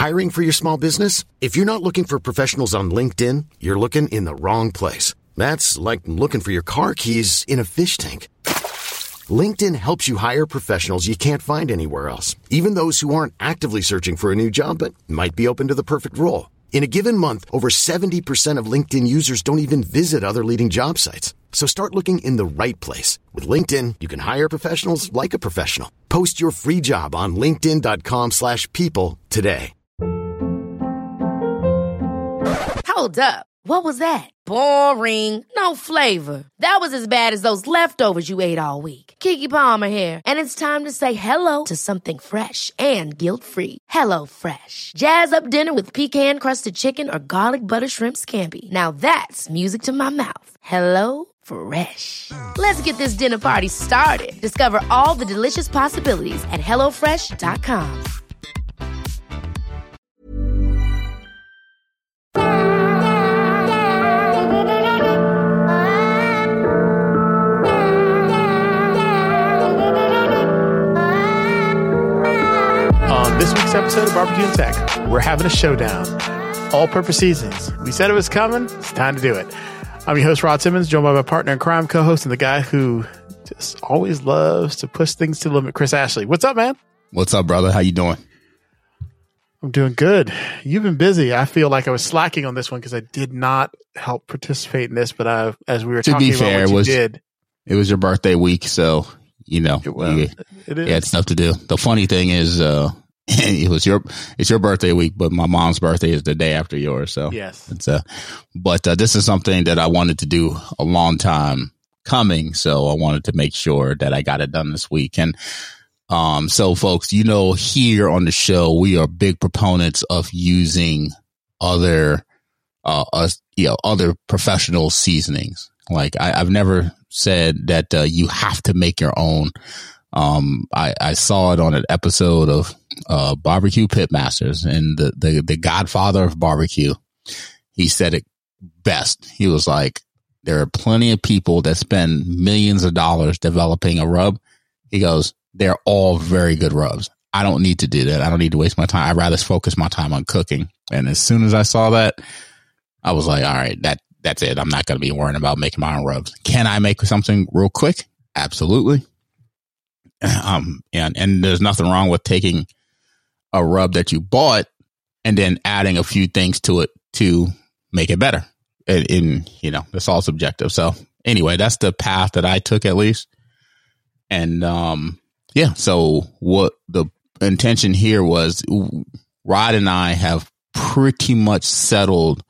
Hiring for your small business? If you're not looking for professionals on LinkedIn, you're looking in the wrong place. That's like looking for your car keys in a fish tank. LinkedIn helps you hire professionals you can't find anywhere else, even those who aren't actively searching for a new job but might be open to the perfect role. In a given month, over 70% of LinkedIn users don't even visit other leading job sites. So start looking in the right place. With LinkedIn, you can hire professionals like a professional. Post your free job on linkedin.com/people today. Hold up. What was that? Boring. No flavor. That was as bad as those leftovers you ate all week. Keke Palmer here, and it's time to say hello to something fresh and guilt-free. Hello Fresh. Jazz up dinner with pecan-crusted chicken or garlic butter shrimp scampi. Now that's music to my mouth. Hello Fresh. Let's get this dinner party started. Discover all the delicious possibilities at hellofresh.com. This week's episode of Barbecue and Tech, we're having a showdown. All-purpose seasonings. We said it was coming. It's time to do it. I'm your host, Rod Simmons, joined by my partner in crime, co-host, and the guy who just always loves to push things to the limit, Chris Ashley. What's up, man? What's up, brother? How you doing? I'm doing good. You've been busy. I feel like I was slacking on this one because I did not help participate in this, but as we were talking about what you did. It was your birthday week, so, you know, you had stuff to do. The funny thing is, it's your birthday week, but my mom's birthday is the day after yours. So yes, but this is something that I wanted to do a long time coming. So I wanted to make sure that I got it done this week. And, so folks, you know, here on the show, we are big proponents of using other professional seasonings. Like I've never said that, you have to make your own. I saw it on an episode of Barbecue Pitmasters, and the godfather of barbecue, he said it best. He was like, there are plenty of people that spend millions of dollars developing a rub. He goes, they're all very good rubs. I don't need to do that. I don't need to waste my time. I'd rather focus my time on cooking. And as soon as I saw that, I was like, all right, that's it. I'm not going to be worrying about making my own rubs. Can I make something real quick? Absolutely. And there's nothing wrong with taking a rub that you bought and then adding a few things to it to make it better. And you know, it's all subjective. So anyway, that's the path that I took, at least. And, so what the intention here was, Rod and I have pretty much settled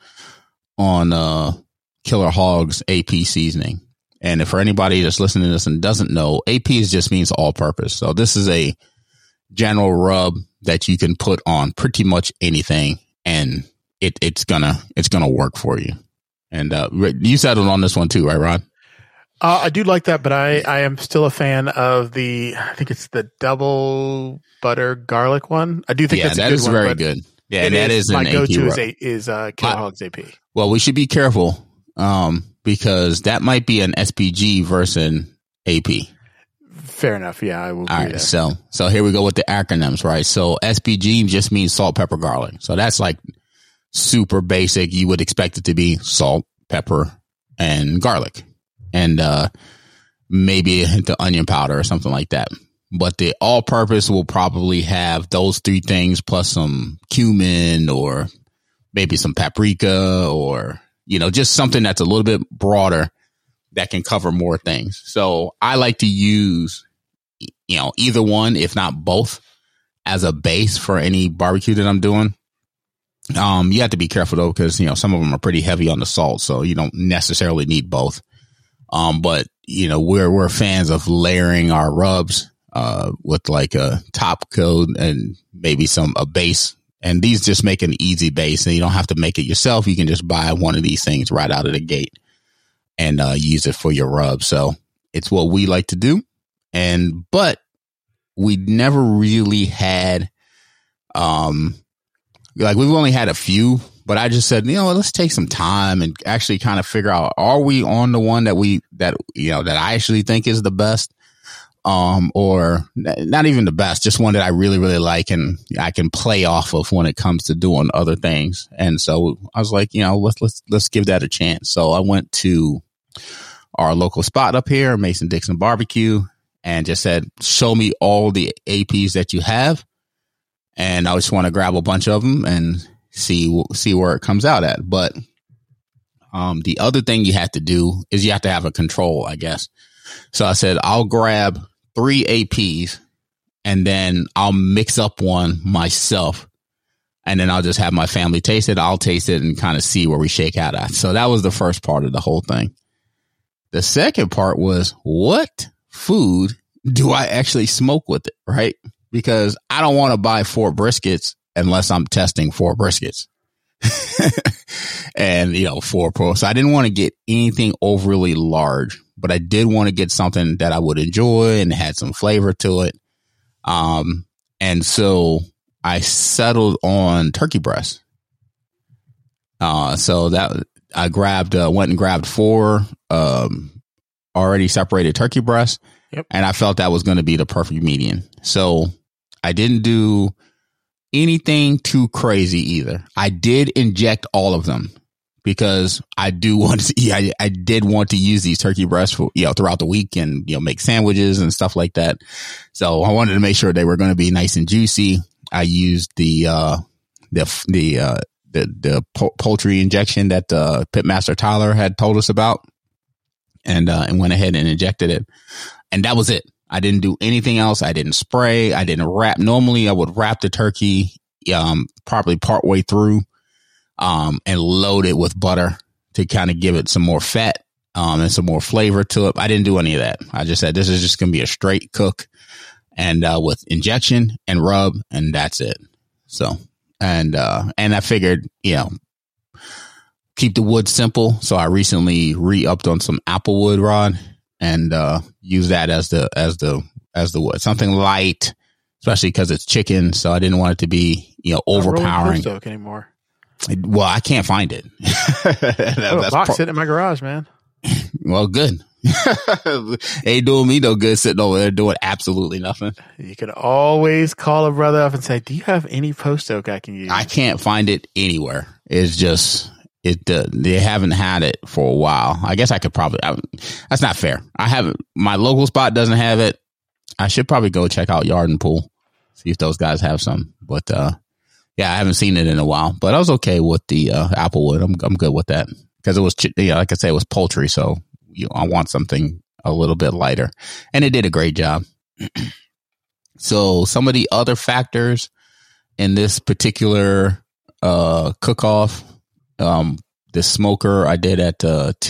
on, Killer Hog's AP seasoning. And if for anybody that's listening to this and doesn't know, AP just means all purpose. So this is a general rub that you can put on pretty much anything, and it's gonna work for you. And you settled on this one too, right, Ron? I do like that, but I am still a fan of I think it's the double butter garlic one. I do think that's a good one. Very good. Yeah, and that is my go-to rub. is Killer Hog's AP. Well, we should be careful because that might be an SPG versus an AP. Fair enough. Yeah, I will. All right. So here we go with the acronyms, right? So SPG just means salt, pepper, garlic. So that's like super basic. You would expect it to be salt, pepper, and garlic, and maybe a hint of onion powder or something like that. But the all-purpose will probably have those three things plus some cumin or maybe some paprika, or, you know, just something that's a little bit broader that can cover more things. So I like to use, you know, either one, if not both, as a base for any barbecue that I'm doing. You have to be careful though, because, you know, some of them are pretty heavy on the salt, so you don't necessarily need both. But you know, we're fans of layering our rubs, with like a top coat and maybe a base. And these just make an easy base, and you don't have to make it yourself. You can just buy one of these things right out of the gate and use it for your rub. So it's what we like to do. But we never really had, like we've only had a few, but I just said, you know, let's take some time and actually kind of figure out, are we on the one that I actually think is the best? or not even the best, just one that I really, really like and I can play off of when it comes to doing other things. And so I was like, let's give that a chance. So I went to our local spot up here, Mason-Dixon Barbecue, and just said, show me all the APs that you have. And I just want to grab a bunch of them and see where it comes out at. But the other thing you have to do is you have to have a control, I guess. So I said, I'll grab 3 APs and then I'll mix up one myself. And then I'll just have my family taste it. I'll taste it and kind of see where we shake out at. So that was the first part of the whole thing. The second part was, what food do I actually smoke with it? Right? Because I don't want to buy 4 briskets unless I'm testing 4 briskets. And, 4 pro. So I didn't want to get anything overly large, but I did want to get something that I would enjoy and had some flavor to it. And so I settled on turkey breast. So that I went and grabbed 4, already separated turkey breasts. Yep. And I felt that was going to be the perfect median. So I didn't do anything too crazy either. I did inject all of them because I did want to use these turkey breasts for, throughout the week and, make sandwiches and stuff like that. So I wanted to make sure they were going to be nice and juicy. I used the poultry injection that Pitmaster Tyler had told us about and went ahead and injected it. And that was it. I didn't do anything else. I didn't spray. I didn't wrap. Normally I would wrap the turkey, probably partway through, and load it with butter to kind of give it some more fat, and some more flavor to it. I didn't do any of that. I just said, this is just going to be a straight cook and, with injection and rub, and that's it. So, and I figured, keep the wood simple. So I recently re-upped on some applewood rod and use that as the wood, something light, especially because it's chicken. So I didn't want it to be overpowering. Not rolling anymore. Well, I can't find it. That's a box sitting in my garage, man. Well, good. Ain't doing me no good sitting over there doing absolutely nothing. You can always call a brother up and say, "Do you have any post oak I can use?" I can't find it anywhere. It's just. They haven't had it for a while. I guess I could probably, that's not fair. My local spot doesn't have it. I should probably go check out Yard and Pool, see if those guys have some. But, yeah, I haven't seen it in a while, but I was okay with the, applewood. I'm good with that because it was, like I say, it was poultry. So I want something a little bit lighter, and it did a great job. So some of the other factors in this particular, cook-off, the smoker I did at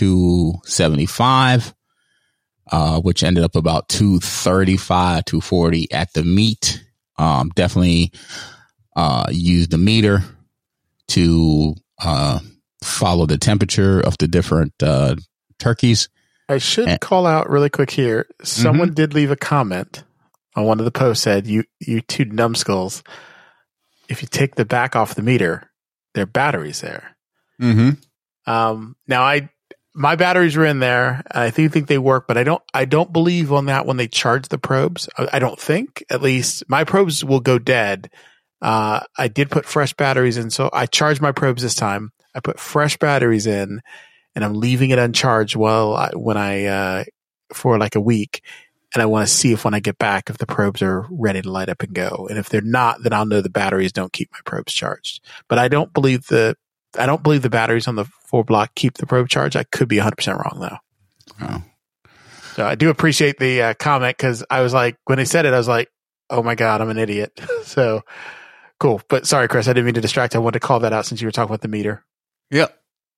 275, which ended up about 235, 240 at the meat. Definitely used the meter to follow the temperature of the different turkeys. I should call out really quick here. Someone did leave a comment on one of the posts, said, you two numbskulls, if you take the back off the meter, there are batteries there. Now my batteries were in there. I think they work, but I don't believe on that when they charge the probes. I don't think, at least my probes will go dead. I did put fresh batteries in. So I charged my probes this time. I put fresh batteries in and I'm leaving it uncharged for like a week. And I want to see if when I get back, if the probes are ready to light up and go. And if they're not, then I'll know the batteries don't keep my probes charged. But I don't believe the batteries on the 4-block keep the probe charged. I could be 100% wrong though. Oh. So I do appreciate the comment because I was like, when they said it, I was like, oh my God, I'm an idiot. So cool. But sorry, Chris, I didn't mean to distract. I wanted to call that out since you were talking about the meter. Yep.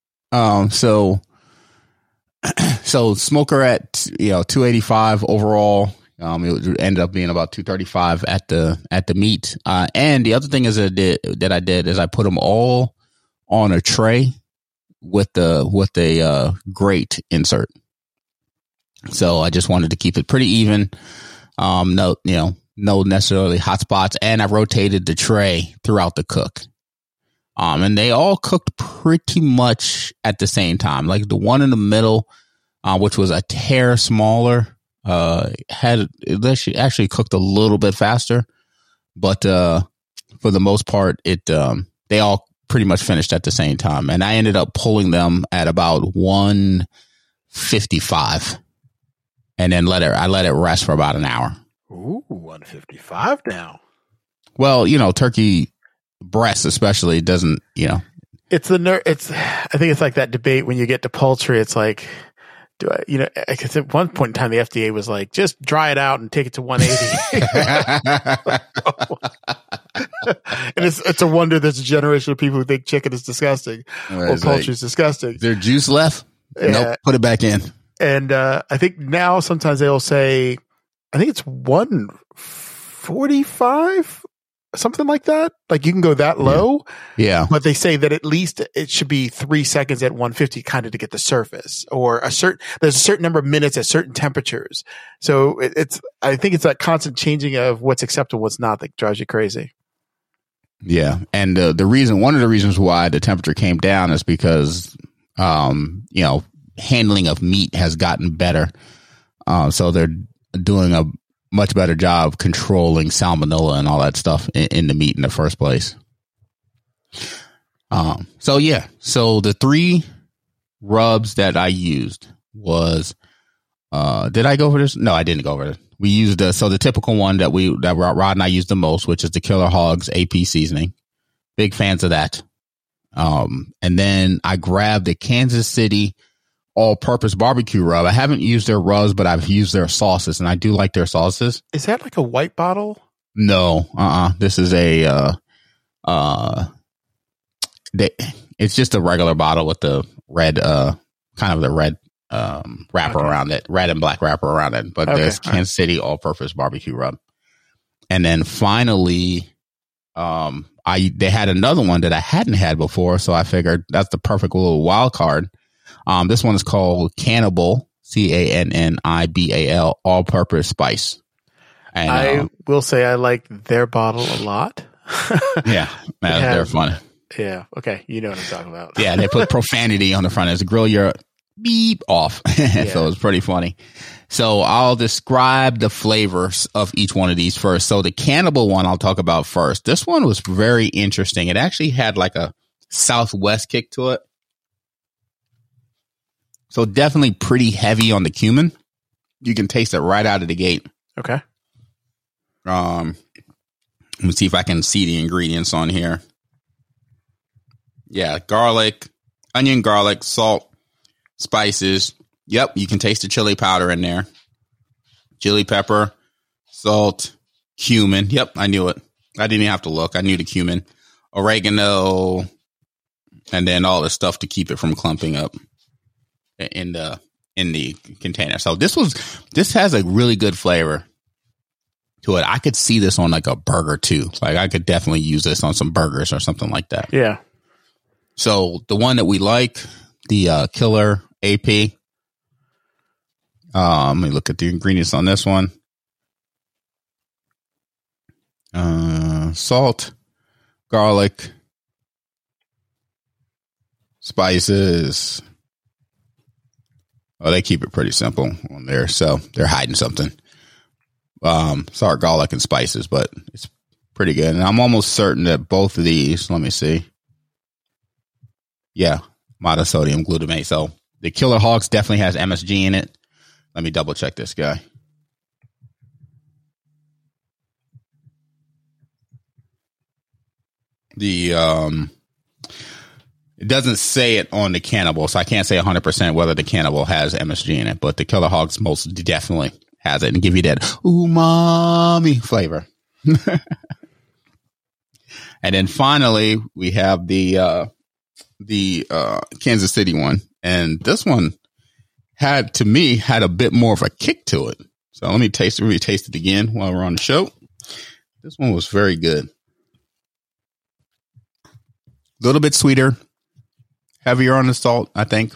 So smoker at 285 overall. It ended up being about 235 at the meat. And the other thing is I did is I put them all on a tray with a grate insert. So I just wanted to keep it pretty even. No necessarily hot spots, and I rotated the tray throughout the cook. And they all cooked pretty much at the same time. Like the one in the middle, which was a hair smaller, It actually cooked a little bit faster, but for the most part, they all pretty much finished at the same time, and I ended up pulling them at about 155, and then I let it rest for about an hour. Ooh, 155 now. Well, turkey breast especially doesn't, It's I think it's like that debate when you get to poultry. It's like, because at one point in time the FDA was like, just dry it out and take it to 180. And it's a wonder there's a generation of people who think chicken is disgusting or poultry is disgusting. Is there juice left? Yeah. Nope. Put it back in. And I think now sometimes they'll say, I think it's 145. Something like that. Like you can go that low. Yeah. But they say that at least it should be 3 seconds at 150 kind of to get the surface, or there's a certain number of minutes at certain temperatures. So I think it's that constant changing of what's acceptable, what's not, that drives you crazy. Yeah. And one of the reasons why the temperature came down is because, handling of meat has gotten better. So they're doing a much better job controlling salmonella and all that stuff in the meat in the first place. So the 3 rubs that I used was, did I go over this? No, I didn't go over it. We used the typical one that Rod and I used the most, which is the Killer Hogs AP seasoning. Big fans of that. And then I grabbed the Kansas City all-purpose barbecue rub. I haven't used their rubs, but I've used their sauces, and I do like their sauces. Is that like a white bottle? No, this is it's just a regular bottle with the red, kind of the red wrapper around it, red and black wrapper around it. But there's Kansas City all-purpose barbecue rub, and then finally, they had another one that I hadn't had before, so I figured that's the perfect little wild card. This one is called Cannibal, CANNIBAL, all-purpose spice. And I will say I like their bottle a lot. Yeah, they're fun. Yeah, okay, you know what I'm talking about. Yeah, they put profanity on the front as a grill your beep off. So it's pretty funny. So I'll describe the flavors of each one of these first. So the Cannibal one I'll talk about first. This one was very interesting. It actually had like a Southwest kick to it. So definitely pretty heavy on the cumin. You can taste it right out of the gate. Okay. Let me see if I can see the ingredients on here. Yeah, garlic, onion, garlic, salt, spices. Yep, you can taste the chili powder in there. Chili pepper, salt, cumin. Yep, I knew it. I didn't even have to look. I knew the cumin. Oregano, and then all the stuff to keep it from clumping up in the container. So this has a really good flavor to it. I could see this on like a burger too. Like I could definitely use this on some burgers or something like that. Yeah. So the one that we like, the Killer AP. Let me look at the ingredients on this one. Salt, garlic, spices. Oh, they keep it pretty simple on there, so they're hiding something. Sorry, garlic and spices, but it's pretty good. And I'm almost certain that both of these, let me see. Yeah, monosodium glutamate. So the Killer Hogs definitely has MSG in it. Let me double check this guy. It doesn't say it on the Cannibal, so I can't say 100% whether the Cannibal has MSG in it, but the Killer Hogs most definitely has it and give you that umami flavor. And then finally, we have the Kansas City one, and this one had a bit more of a kick to it. So let me taste it again while we're on the show. This one was very good. A little bit sweeter, heavier on the salt, I think.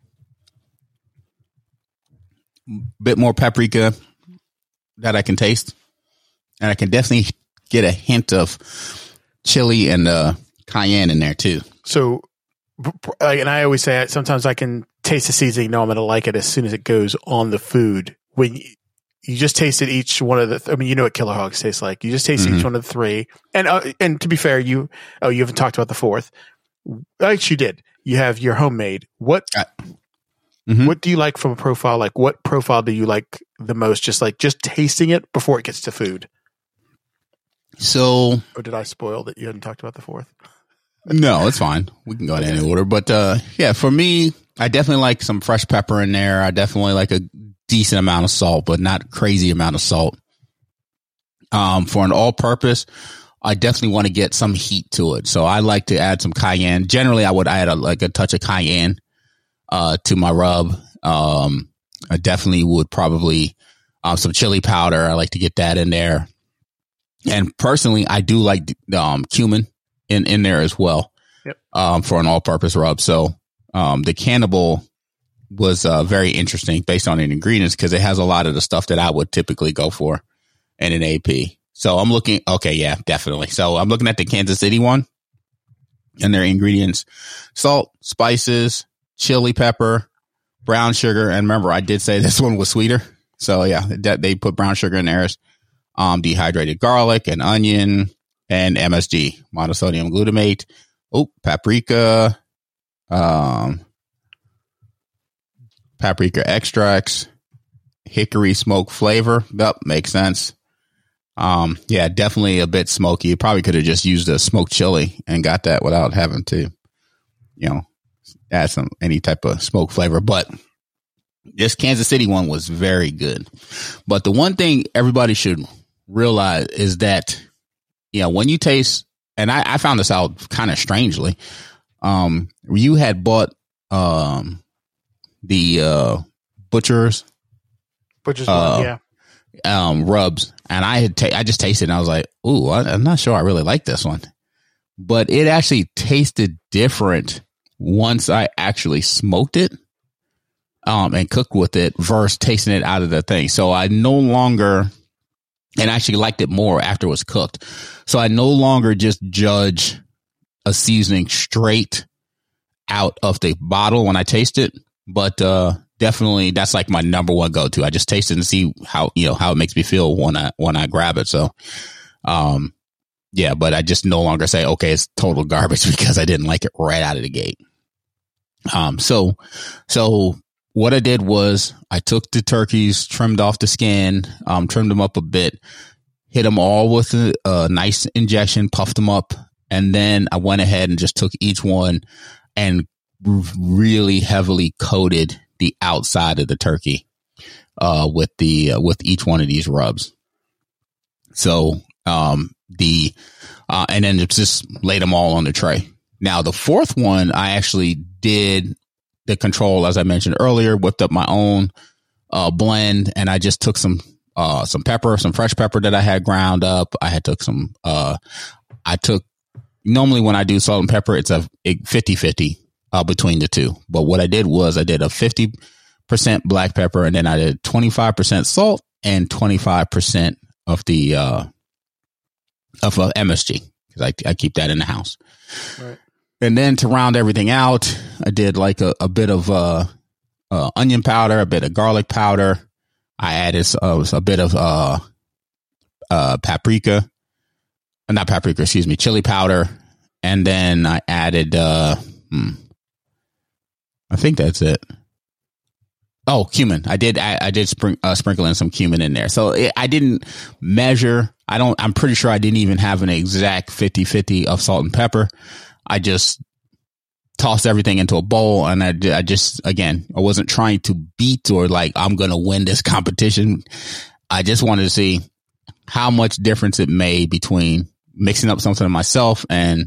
Bit more paprika that I can taste. And I can definitely get a hint of chili and cayenne in there too. So, and I always say sometimes I can taste the seasoning, know I'm going to like it as soon as it goes on the food. you just tasted each one of the, I mean, you know what Killer Hogs tastes like. You just tasted each one of the three. And to be fair, you haven't talked about the fourth. Actually, you did. You have your homemade. What do you like from a profile? Like, what profile do you like the most? Just tasting it before it gets to food. So, or did I spoil that you hadn't talked about the fourth? No, it's fine. We can go in any order. But yeah, for me, I definitely like some fresh pepper in there. I definitely like a decent amount of salt, but not crazy amount of salt. For an all-purpose, I definitely want to get some heat to it. So I like to add some cayenne. Generally, I would add a touch of cayenne to my rub. I definitely would probably some chili powder. I like to get that in there. And personally, I do like cumin in there as well. Yep. For an all-purpose rub. So the Cannibal was very interesting based on the ingredients because it has a lot of the stuff that I would typically go for in an AP. So I'm looking, okay, yeah, definitely. So I'm looking at the Kansas City one and their ingredients: salt, spices, chili pepper, brown sugar. And remember, I did say this one was sweeter. So yeah, they put brown sugar in there, dehydrated garlic and onion and MSG, monosodium glutamate. Oh, paprika, paprika extracts, hickory smoke flavor. Yep, makes sense. Yeah, definitely a bit smoky. You probably could have just used a smoked chili and got that without having to, add any type of smoke flavor. But this Kansas City one was very good. But the one thing everybody should realize is that, when you taste, and I found this out kind of strangely, you had bought the butcher's one, rubs, and I just tasted it and I was like, ooh, I'm not sure I really like this one. But it actually tasted different once I actually smoked it and cooked with it versus tasting it out of the thing. So I no longer, and I actually liked it more after it was cooked. So I no longer just judge a seasoning straight out of the bottle when I taste it, but definitely that's like my number one go-to. I just taste it and see how it makes me feel when I grab it. So, yeah, but I just no longer say, okay, it's total garbage because I didn't like it right out of the gate. So what I did was I took the turkeys, trimmed off the skin, trimmed them up a bit, hit them all with a nice injection, puffed them up. And then I went ahead and just took each one and really heavily coated the outside of the turkey, with each one of these rubs. So, and then just laid them all on the tray. Now the fourth one, I actually did the control, as I mentioned earlier, whipped up my own blend, and I just took some pepper, some fresh pepper that I had ground up. Normally when I do salt and pepper, it's a 50-50 between the two. But what I did was I did a 50% black pepper, and then I did 25% salt and 25% of the of MSG, because I keep that in the house. Right. And then to round everything out, I did like a bit of onion powder, a bit of garlic powder. I added a bit of chili powder. And then I added, I think that's it. Oh, cumin. I did sprinkle in some cumin in there. So I didn't measure. I'm pretty sure I didn't even have an exact 50-50 of salt and pepper. I just tossed everything into a bowl, and I just, again, I wasn't trying to beat or like, I'm going to win this competition. I just wanted to see how much difference it made between mixing up something myself and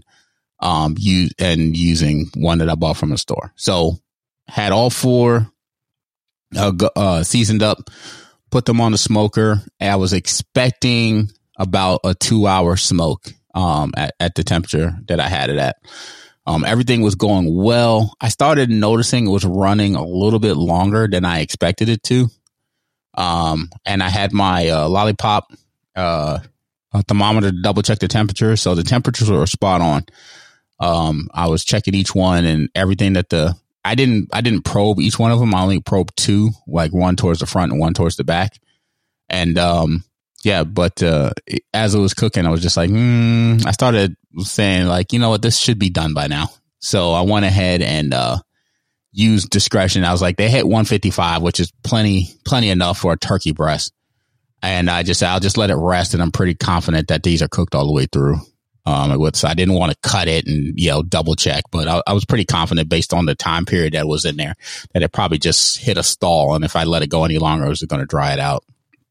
using one that I bought from the store. So had all four seasoned up, put them on the smoker. I was expecting about a 2-hour smoke at the temperature that I had it at. Everything was going well. I started noticing it was running a little bit longer than I expected it to. And I had my lollipop thermometer to double check the temperature. So the temperatures were spot on. I was checking each one and everything that I didn't probe each one of them. I only probed two, like one towards the front and one towards the back. And but as it was cooking, I was just like, I started saying like, you know what, this should be done by now. So I went ahead and used discretion. I was like, they hit 155, which is plenty enough for a turkey breast. And I'll just let it rest. And I'm pretty confident that these are cooked all the way through. So I didn't want to cut it and, double check, but I was pretty confident based on the time period that was in there that it probably just hit a stall. And if I let it go any longer, it was going to dry it out.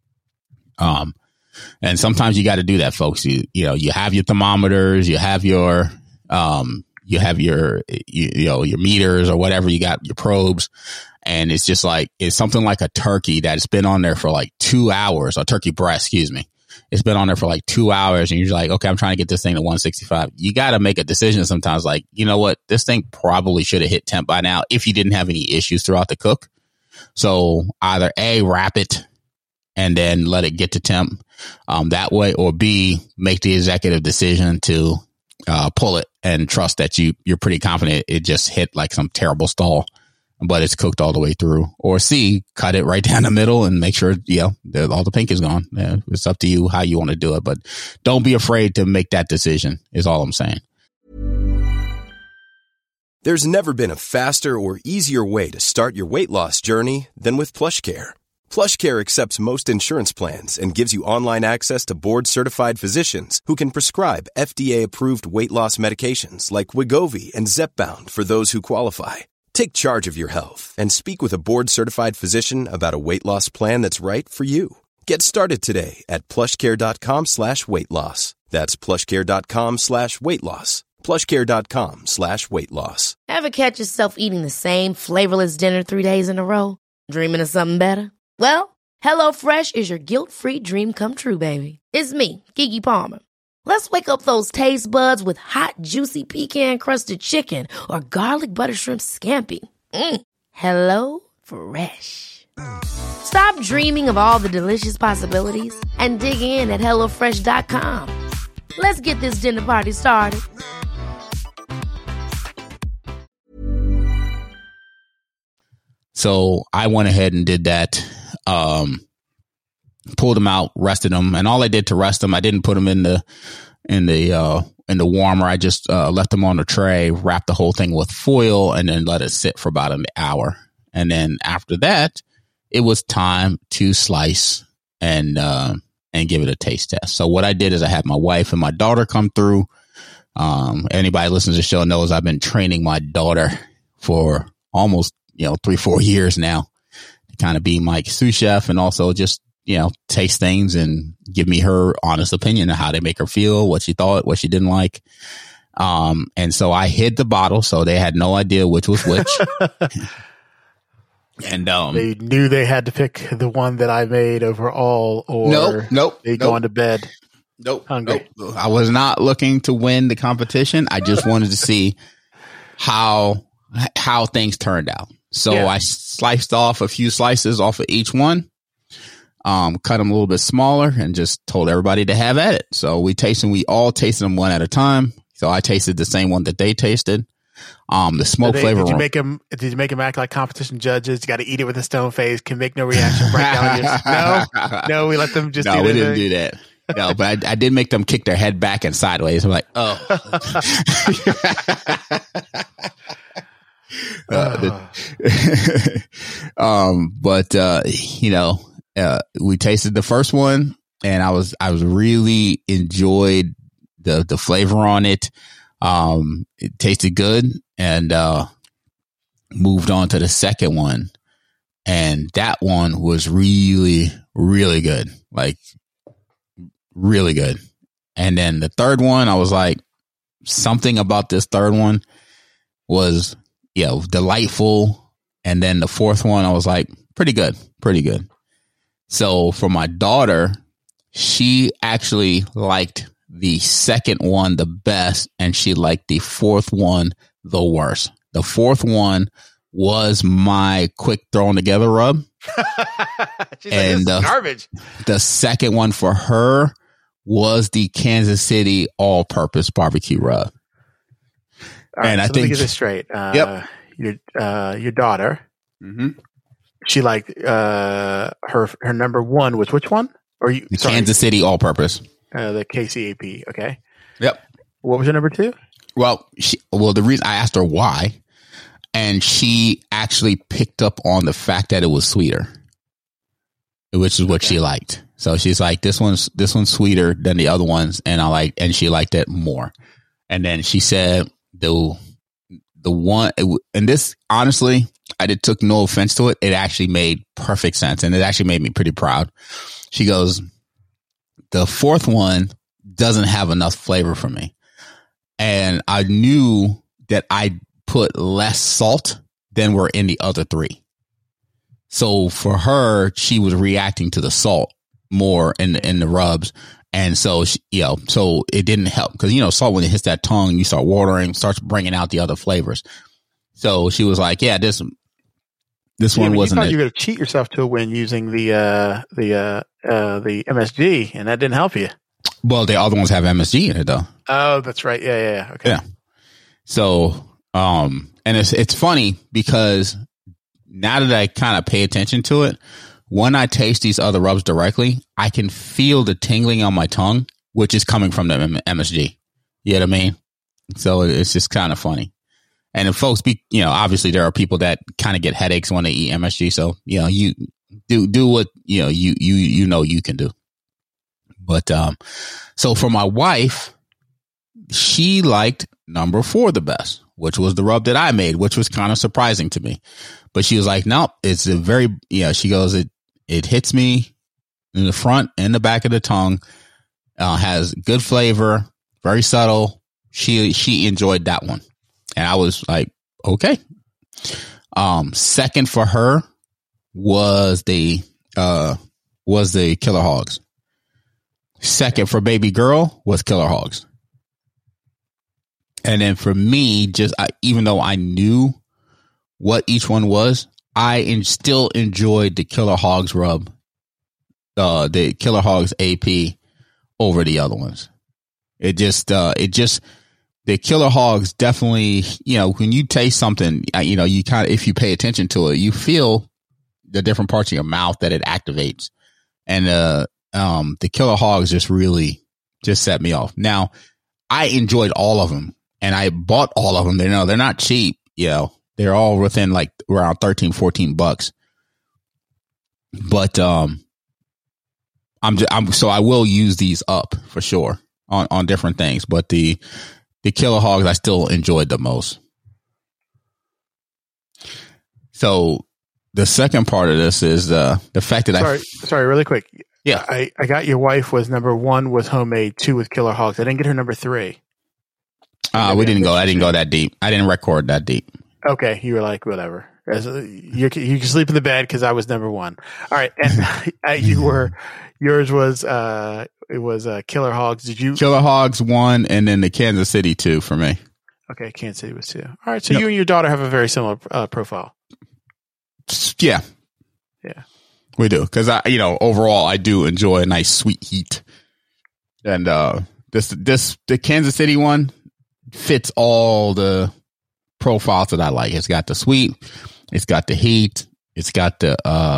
And sometimes you got to do that, folks. You have your thermometers, you have your meters or whatever, you got your probes. And it's just like, it's something like a turkey that's been on there for like 2 hours, or turkey breast, excuse me. It's been on there for like 2 hours and you're like, okay, I'm trying to get this thing to 165. You got to make a decision sometimes like, you know what, this thing probably should have hit temp by now if you didn't have any issues throughout the cook. So either A, wrap it and then let it get to temp that way, or B, make the executive decision to pull it and trust that you're pretty confident it just hit like some terrible stall, but it's cooked all the way through. Or C, cut it right down the middle and make sure, all the pink is gone. Yeah, it's up to you how you want to do it, but don't be afraid to make that decision is all I'm saying. There's never been a faster or easier way to start your weight loss journey than with PlushCare. PlushCare accepts most insurance plans and gives you online access to board-certified physicians who can prescribe FDA-approved weight loss medications like Wegovy and Zepbound for those who qualify. Take charge of your health and speak with a board-certified physician about a weight loss plan that's right for you. Get started today at plushcare.com/weight-loss. That's plushcare.com/weight-loss. plushcare.com/weight-loss. Ever catch yourself eating the same flavorless dinner 3 days in a row? Dreaming of something better? Well, HelloFresh is your guilt-free dream come true, baby. It's me, Keke Palmer. Let's wake up those taste buds with hot, juicy pecan-crusted chicken or garlic butter shrimp scampi. Hello Fresh. Stop dreaming of all the delicious possibilities and dig in at HelloFresh.com. Let's get this dinner party started. So I went ahead and did that. Pulled them out, rested them, and all I did to rest them, I didn't put them in the warmer. I just left them on the tray, wrapped the whole thing with foil, and then let it sit for about an hour. And then after that, it was time to slice and give it a taste test. So what I did is I had my wife and my daughter come through. Anybody listening to the show knows I've been training my daughter for almost 3-4 years now to kind of be my sous chef and also just taste things and give me her honest opinion of how they make her feel, what she thought, what she didn't like. And so I hid the bottle, so they had no idea which was which. And they knew they had to pick the one that I made overall, or they go into bed. Hungry. Nope. I was not looking to win the competition. I just wanted to see how things turned out. So I sliced off a few slices off of each one. Cut them a little bit smaller and just told everybody to have at it. So we all tasted them one at a time. So I tasted the same one that they tasted. The smoke flavor. Did you make them act like competition judges? You got to eat it with a stone face. Can make no reaction. No, we let them just. No, we didn't do that. No, but I did make them kick their head back and sideways. I'm like, oh. We tasted the first one, and I was really enjoyed the flavor on it. It tasted good, and moved on to the second one, and that one was really, really good, like really good. And then the third one, I was like, something about this third one was delightful. And then the fourth one, I was like, pretty good. So for my daughter, she actually liked the second one the best, and she liked the fourth one the worst. The fourth one was my quick thrown together rub. She's and like, this is garbage. The second one for her was the Kansas City all-purpose barbecue rub. All right, and so I think, let me get this straight. Your daughter she liked her number one was which one? Or you? Kansas City All-Purpose. The KCAP. Okay. Yep. What was your number two? Well, the reason I asked her why, and she actually picked up on the fact that it was sweeter, which is what she liked. So she's like, this one's sweeter than the other ones, and she liked it more. And then she said the one, and this honestly, I took no offense to it. It actually made perfect sense, and it actually made me pretty proud. She goes, the fourth one doesn't have enough flavor for me. And I knew that I put less salt than were in the other three. So for her, she was reacting to the salt more in the rubs. And so, so it didn't help because, salt, when it hits that tongue, you start watering, starts bringing out the other flavors. So she was like, yeah, this one wasn't. You thought you were going to cheat yourself to a win using the MSG, and that didn't help you. Well, the other ones have MSG in it, though. Oh, that's right. Yeah. Okay. Yeah. So, and it's funny because now that I kind of pay attention to it, when I taste these other rubs directly, I can feel the tingling on my tongue, which is coming from the MSG. You know what I mean? So it's just kind of funny. And if folks obviously there are people that kind of get headaches when they eat MSG. So, you do what, you can do. But, so for my wife, she liked number 4 the best, which was the rub that I made, which was kind of surprising to me. But she was like, no, it's a very, she goes, it hits me in the front and the back of the tongue, has good flavor, very subtle. She enjoyed that one. And I was like, okay. Second for her was the Killer Hogs. Second for baby girl was Killer Hogs. And then for me, even though I knew what each one was, I still enjoyed the Killer Hogs rub, the Killer Hogs AP over the other ones. The Killer Hogs definitely, when you taste something, you kind of, if you pay attention to it, you feel the different parts of your mouth that it activates. And, the Killer Hogs just set me off. Now, I enjoyed all of them and I bought all of them. They're not cheap. They're all within like around $13-$14. But, so I will use these up for sure on different things, but the Killer Hogs I still enjoyed the most. So the second part of this is the fact that Sorry, really quick. Yeah. I got your wife was number 1 was homemade, 2 with Killer Hogs. I didn't get her number 3. I didn't go that deep. I didn't record that deep. Okay. You were like, whatever. You can sleep in the bed because I was number 1. All right. And yours was, it was Killer Hogs. Killer Hogs 1 and then the Kansas City 2 for me. Okay. Kansas City was 2. All right. So you and your daughter have a very similar profile. Yeah. Yeah. We do. Cause overall I do enjoy a nice sweet heat. And, the Kansas City one fits all the profiles that I like. It's got the sweet, it's got the heat, it's got the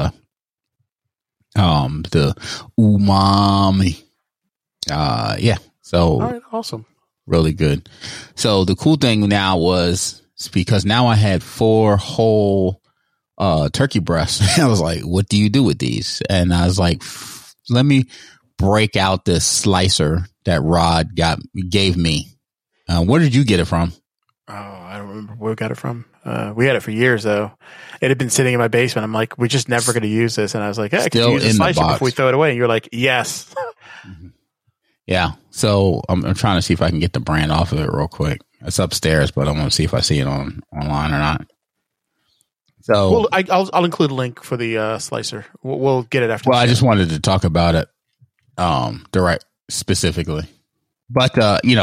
umami. Yeah. So all right, awesome. Really good. So the cool thing now was because now I had 4 whole turkey breasts. I was like, what do you do with these? And I was like, let me break out this slicer that Rod gave me. Where did you get it from? Oh, I don't remember where we got it from. We had it for years though. It had been sitting in my basement. I'm like, we're just never going to use this. And I was like, I could use a slicer before we throw it away. And you're like, yes. Yeah. So I'm trying to see if I can get the brand off of it real quick. It's upstairs, but I'm going to see if I see it online or not. So I'll include a link for the slicer. We'll get it after. Well, I just wanted to talk about it direct specifically. But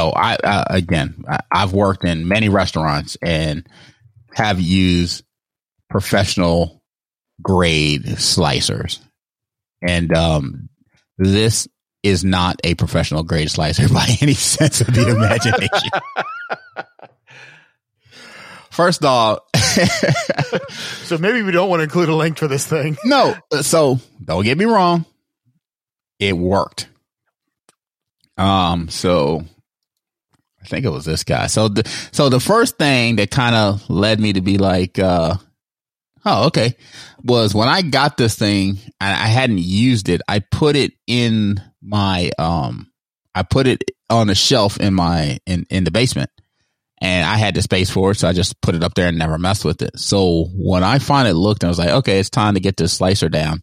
I've worked in many restaurants and have used professional grade slicers, and this is not a professional grade slicer by any sense of the imagination. First off, So maybe we don't want to include a link for this thing. No. So don't get me wrong. It worked. So I think it was this guy. So the first thing that kind of led me to be like, oh, okay, was when I got this thing and I hadn't used it, I put it in my, I put it on a shelf in my, in the basement, and I had the space for it. So I just put it up there and never messed with it. So when I finally looked, I was like, okay, it's time to get this slicer down.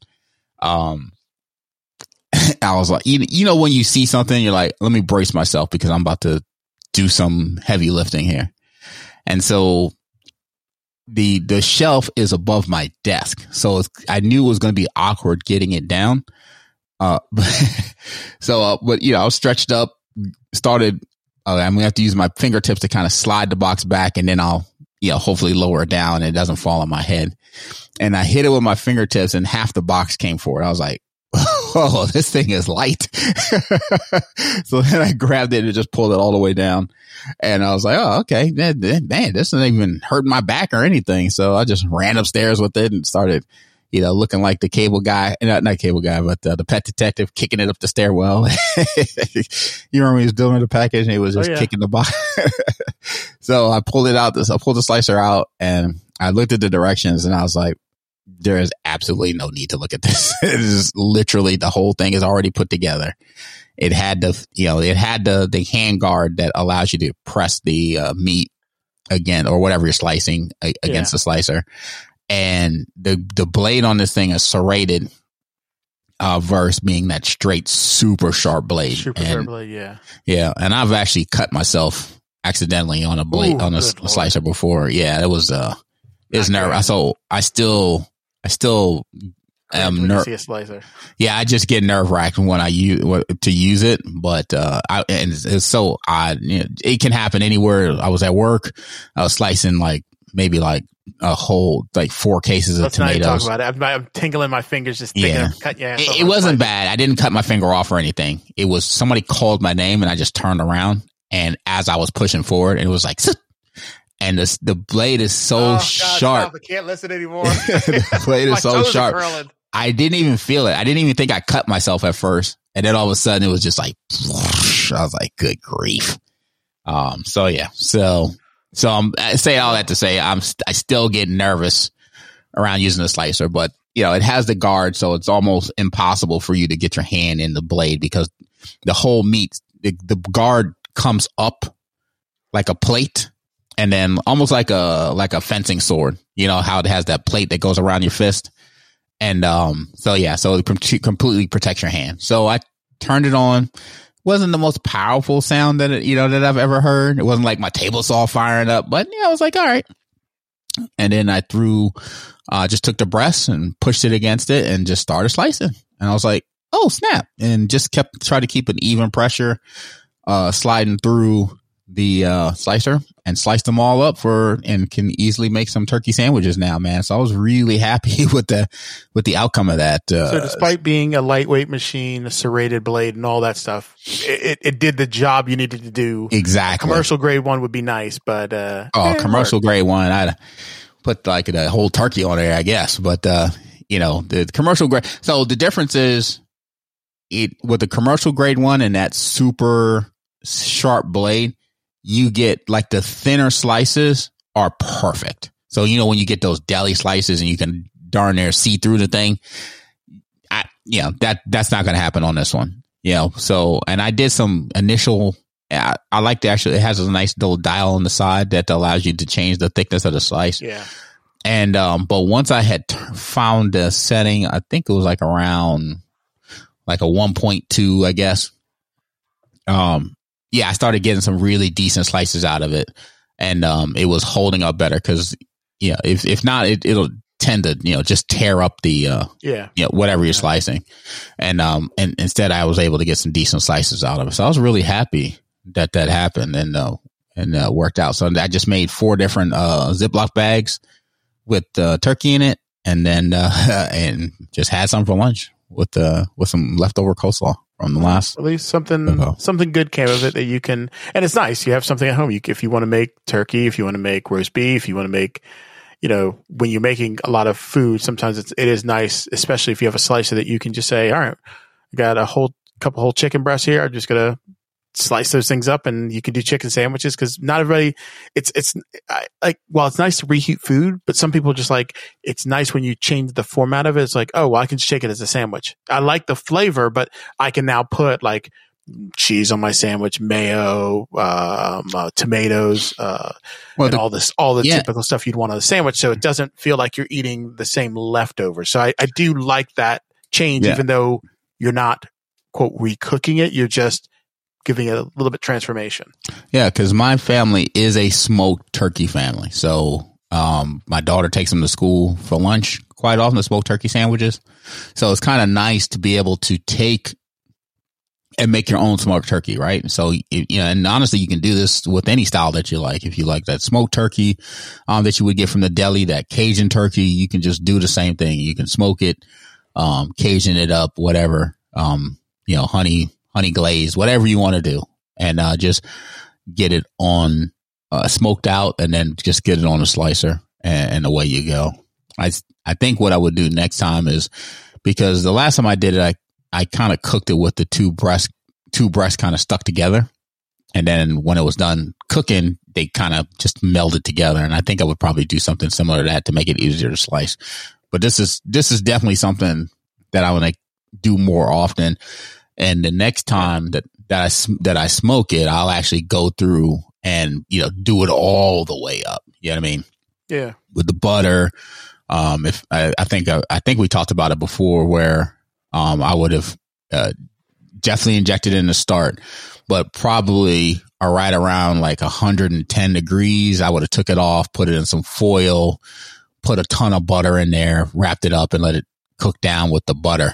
I was like, you know, when you see something, you're like, let me brace myself because I'm about to do some heavy lifting here. And so the shelf is above my desk. So I knew it was going to be awkward getting it down. But you know, I was stretched up, started, I'm going to have to use my fingertips to kind of slide the box back, and then I'll, you know, hopefully lower it down and it doesn't fall on my head. And I hit it with my fingertips and half the box came forward. I was like, oh, this thing is light. So then I grabbed it and just pulled it all the way down. And I was like, oh, okay, man, this isn't even hurting my back or anything. So I just ran upstairs with it and started, you know, looking like the cable guy, not cable guy, but the pet detective kicking it up the stairwell. You remember he was doing the package and he was just kicking the box. So I pulled it out. I pulled the slicer out and I looked at the directions and I was like, there is absolutely no need to look at this. It is literally, the whole thing is already put together. It had the hand guard that allows you to press the meat again, or whatever you're slicing against the slicer. And the blade on this thing is serrated, versus being that straight, super sharp blade. Sharp blade, yeah. Yeah. And I've actually cut myself accidentally on a blade, on a slicer before. Yeah. It was, it's nerve. So I still am nervous. Yeah, I just get nerve wracked when I use it, but it's so odd. You know, it can happen anywhere. I was at work, I was slicing maybe a whole 4 cases of tomatoes. Let's not talk about it. I'm tingling my fingers just thinking of cutting your ass off. It wasn't bad. I didn't cut my finger off or anything. It was somebody called my name and I just turned around, and as I was pushing forward, it was like, and the blade is so sharp. Stop. I can't listen anymore. The blade is so sharp. I didn't even feel it. I didn't even think I cut myself at first. And then all of a sudden it was just like, whoosh. I was like, good grief. So yeah. So I say all that to say I still get nervous around using the slicer, but you know, it has the guard. So it's almost impossible for you to get your hand in the blade because the whole meat, the guard comes up like a plate. And then almost like a fencing sword, you know, how it has that plate that goes around your fist. And, so it completely protects your hand. So I turned it on. Wasn't the most powerful sound that I've ever heard. It wasn't like my table saw firing up, but yeah, I was like, all right. And then I just took the breast and pushed it against it and just started slicing. And I was like, oh snap. And just try to keep an even pressure, sliding through the slicer and sliced them all up and can easily make some turkey sandwiches now, man. So I was really happy with the outcome of that. So despite being a lightweight machine, a serrated blade and all that stuff, it did the job you needed to do. Exactly. Commercial grade one would be nice, but commercial grade one, I'd put the whole turkey on there, I guess. But the commercial grade. So the difference is with the commercial grade one and that super sharp blade, you get the thinner slices are perfect. So, when you get those deli slices and you can darn near see through the thing, that's not going to happen on this one, So, and I did some initial, I like to actually, it has a nice little dial on the side that allows you to change the thickness of the slice. Yeah. And, but once I had found a setting, I think it was around a 1.2, I guess. I started getting some really decent slices out of it, and it was holding up better because if not, it'll tend to just tear up the whatever you're slicing, and instead I was able to get some decent slices out of it. So I was really happy that happened and worked out. So I just made 4 different Ziploc bags with turkey in it, and then and just had some for lunch with some leftover coleslaw from the last. At least something good came of it that you can, and it's nice. You have something at home. If you want to make turkey, if you want to make roast beef, you want to make, when you're making a lot of food, sometimes it is nice, especially if you have a slicer that you can just say, all right, I got a couple whole chicken breasts here. I'm just going to slice those things up, and you can do chicken sandwiches, because not everybody, while it's nice to reheat food, but some people just it's nice when you change the format of it. It's like, oh, well, I can just take it as a sandwich. I like the flavor, but I can now put cheese on my sandwich, mayo, tomatoes, and all the typical stuff you'd want on a sandwich. So it doesn't feel like you're eating the same leftover. So I do like that change, even though you're not, quote, recooking it. You're just giving it a little bit transformation. Yeah. Cause my family is a smoked turkey family. So, my daughter takes them to school for lunch quite often, the smoked turkey sandwiches. So it's kind of nice to be able to take and make your own smoked turkey, right? So, and honestly, you can do this with any style that you like. If you like that smoked turkey that you would get from the deli, that Cajun turkey, you can just do the same thing. You can smoke it, Cajun it up, whatever, honey glazed, whatever you want to do, and just get it on smoked out, and then just get it on a slicer, and away you go. I think what I would do next time is, because the last time I did it, I kind of cooked it with the two breasts kind of stuck together. And then when it was done cooking, they kind of just melded together. And I think I would probably do something similar to that to make it easier to slice. But this is definitely something that I want to do more often. And the next time that I smoke it, I'll actually go through and, do it all the way up. You know what I mean? Yeah. With the butter. If I think we talked about it before, where I would have definitely injected it in the start, but probably right around 110 degrees, I would have took it off, put it in some foil, put a ton of butter in there, wrapped it up, and let it cook down with the butter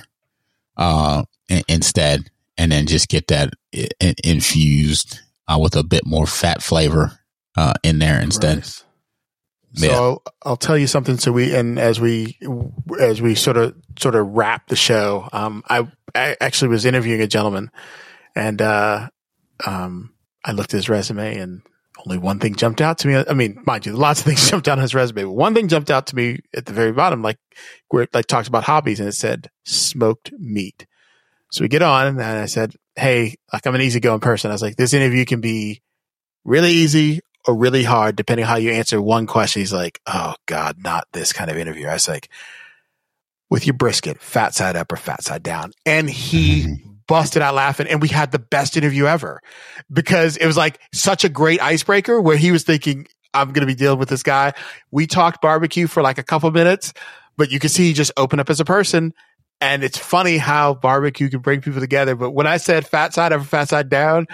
instead, and then just get that infused with a bit more fat flavor in there instead. Right. So I'll tell you something. So as we sort of wrap the show, I actually was interviewing a gentleman, and I looked at his resume, and only one thing jumped out to me. I mean, mind you, lots of things jumped out on his resume, but one thing jumped out to me at the very bottom, where it talks about hobbies, and it said smoked meat. So we get on, and I said, hey, I'm an easygoing person. I was like, this interview can be really easy or really hard, depending on how you answer one question. He's like, oh God, not this kind of interview. I was like, with your brisket, fat side up or fat side down? And he busted out laughing, and we had the best interview ever, because it was such a great icebreaker, where he was thinking, I'm going to be dealing with this guy. We talked barbecue for a couple minutes, but you can see he just opened up as a person. And it's funny how barbecue can bring people together. But when I said fat side up or fat side down,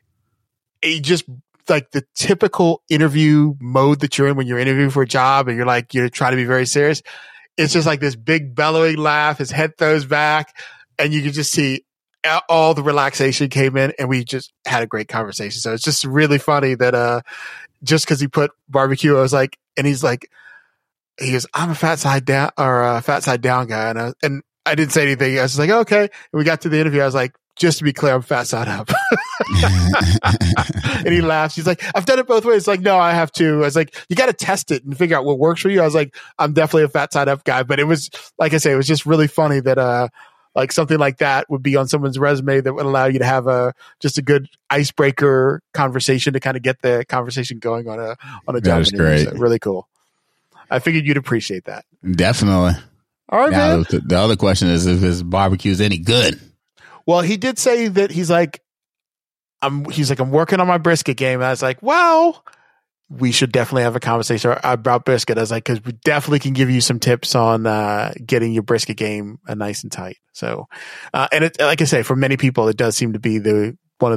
it just the typical interview mode that you're in when you're interviewing for a job, and you're trying to be very serious. It's just this big bellowing laugh. His head throws back, and you can just see all the relaxation came in, and we just had a great conversation. So it's just really funny that, just cause he put barbecue, I was and he goes, I'm a fat side down or a fat side down guy. And I didn't say anything. I was like, okay. And we got to the interview. I was like, just to be clear, I'm fat side up. And he laughs. He's like, I've done it both ways. No, I have to. I was like, you got to test it and figure out what works for you. I was like, I'm definitely a fat side up guy. But it was, like I say, it was just really funny that, something like that would be on someone's resume that would allow you to have just a good icebreaker conversation to kind of get the conversation going on a job. That was great. So really cool. I figured you'd appreciate that. Definitely. All right, now, man. The other question is if his barbecue is any good. Well, he did say that I'm working on my brisket game. And I was like, well, we should definitely have a conversation about brisket. I was like, because we definitely can give you some tips on getting your brisket game nice and tight. So, and it, like I say, for many people, it does seem to be the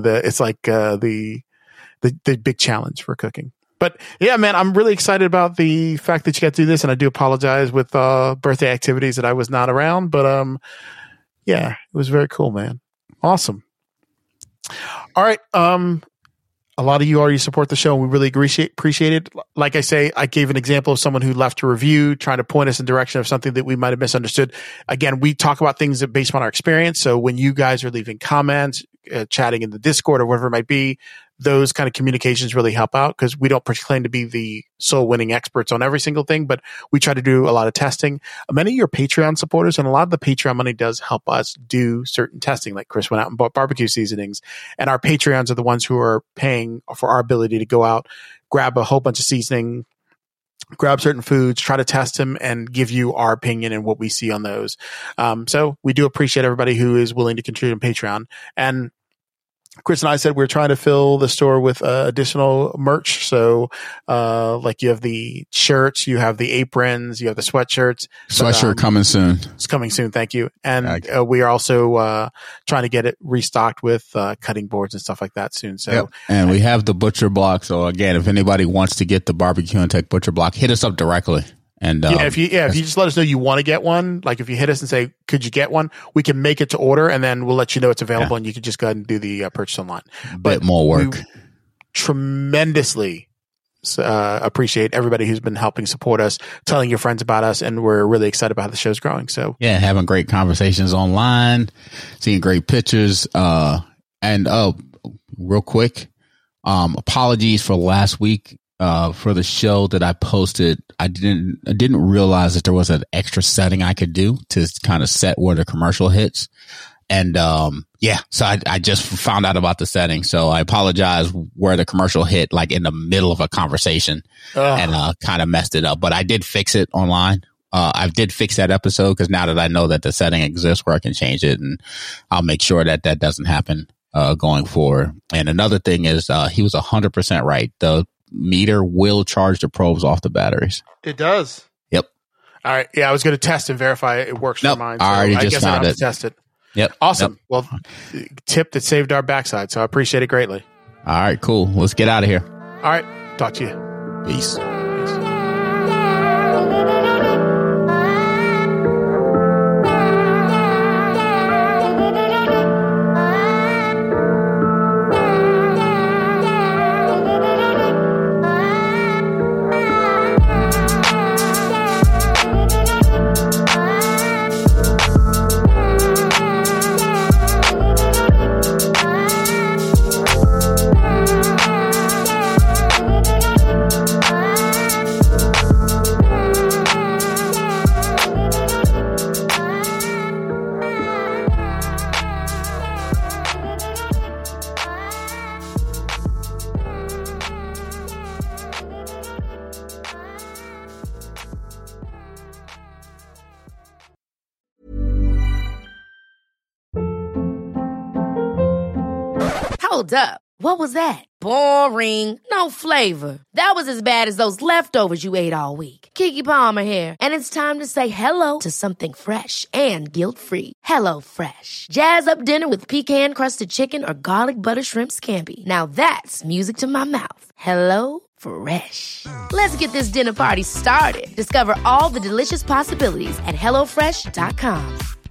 big challenge for cooking. But yeah, man, I'm really excited about the fact that you got to do this, and I do apologize with birthday activities that I was not around. But yeah, it was very cool, man. Awesome. All right. A lot of you already support the show, and we really appreciate it. Like I say, I gave an example of someone who left a review trying to point us in the direction of something that we might have misunderstood. Again, we talk about things that based on our experience. So when you guys are leaving comments, chatting in the Discord or whatever it might be, those kind of communications really help out because we don't claim to be the soul winning experts on every single thing, but we try to do a lot of testing. Many of your Patreon supporters and a lot of the Patreon money does help us do certain testing. Like Chris went out and bought barbecue seasonings, and our Patreons are the ones who are paying for our ability to go out, grab a whole bunch of seasoning, grab certain foods, try to test them, and give you our opinion and what we see on those. So we do appreciate everybody who is willing to contribute on Patreon. And Chris and I said we're trying to fill the store with additional merch. So, like you have the shirts, you have the aprons, you have the sweatshirts. Sweatshirt coming soon. It's coming soon. Thank you. And we are also trying to get it restocked with cutting boards and stuff like that soon. So, yep. And we have the butcher block. So again, if anybody wants to get the Barbecue and Tech butcher block, hit us up directly. And if you just let us know you want to get one, like if you hit us and say, could you get one? We can make it to order, and then we'll let you know it's available, and you can just go ahead and do the purchase online. Bit more work. Tremendously appreciate everybody who's been helping support us, telling your friends about us, and we're really excited about how the show's growing. So yeah, having great conversations online, seeing great pictures, and real quick, apologies for last week. For the show that I posted, I didn't realize that there was an extra setting I could do to kind of set where the commercial hits. And, so I just found out about the setting. So I apologize where the commercial hit, like in the middle of a conversation and, kind of messed it up, but I did fix it online. I did fix that episode because now that I know that the setting exists where I can change it, and I'll make sure that that doesn't happen, going forward. And another thing is, he was 100% right. The meter will charge the probes off the batteries. It does. Yep. All right. Yeah, I was going to test and verify it works for mine. So I already just found it. To test it. Yep. Awesome. Yep. Well, tip that saved our backside, so I appreciate it greatly. All right, cool. Let's get out of here. All right. Talk to you. Peace. Hold up. What was that? Boring. No flavor. That was as bad as those leftovers you ate all week. Keke Palmer here. And it's time to say hello to something fresh and guilt-free. Hello Fresh. Jazz up dinner with pecan-crusted chicken or garlic butter shrimp scampi. Now that's music to my mouth. Hello Fresh. Let's get this dinner party started. Discover all the delicious possibilities at HelloFresh.com.